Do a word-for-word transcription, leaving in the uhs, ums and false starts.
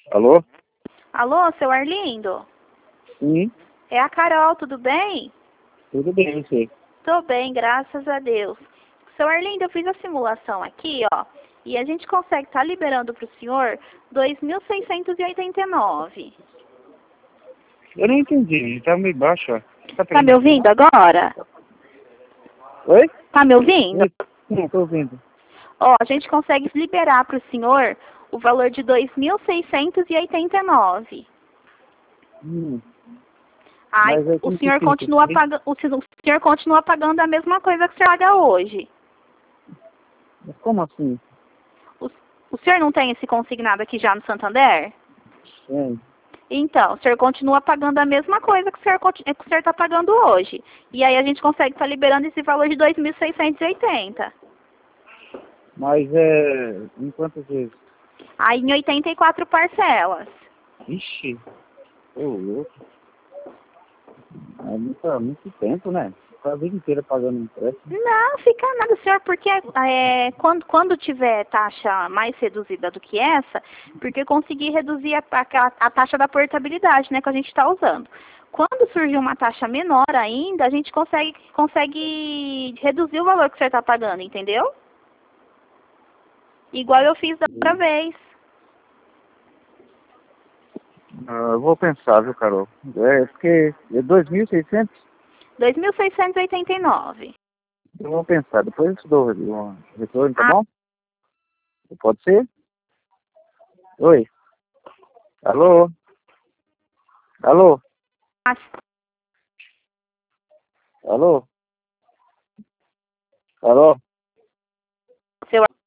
Alô? Alô, seu Arlindo? Sim, É a Carol, tudo bem? tudo bem, você. Tô bem, graças a Deus. Seu Arlindo, eu fiz a simulação aqui, ó, e a gente consegue estar liberando para o senhor dois mil seiscentos e oitenta e nove. Eu não entendi, tá meio baixo, ó. Tá, Tá me ouvindo agora? Oi? Tá me ouvindo? Sim, tô ouvindo. Ó, a gente consegue liberar para o senhor o valor de dois mil seiscentos e oitenta e nove. Hum, Ai, mas aí o como que senhor fica? continua pagando, o senhor o senhor continua pagando a mesma coisa que o senhor paga hoje. Mas como assim? O, o senhor não tem esse consignado aqui já no Santander? Sim. Então, o senhor continua pagando a mesma coisa que o senhor conti- que o senhor está pagando hoje. E aí a gente consegue estar liberando esse valor de dois mil seiscentos e oitenta. Mas é... em quantas vezes? Aí em oitenta e quatro parcelas. Ixi, ô louco. É muito, muito tempo, né? Ficar a vida inteira pagando um empréstimo. Não, fica nada, senhor, porque é, quando, quando tiver taxa mais reduzida do que essa, porque eu consegui reduzir a, a, a taxa da portabilidade, né, que a gente está usando. Quando surgir uma taxa menor ainda, a gente consegue, consegue reduzir o valor que o senhor está pagando, entendeu? Igual eu fiz da outra vez. Ah, eu vou pensar, viu, Carol? É porque é dois mil e seiscentos? dois mil seiscentos e oitenta e nove. Eu vou pensar, depois eu te dou um retorno, tá Ah, bom? Pode ser? Oi? Alô? Alô? Alô? Alô?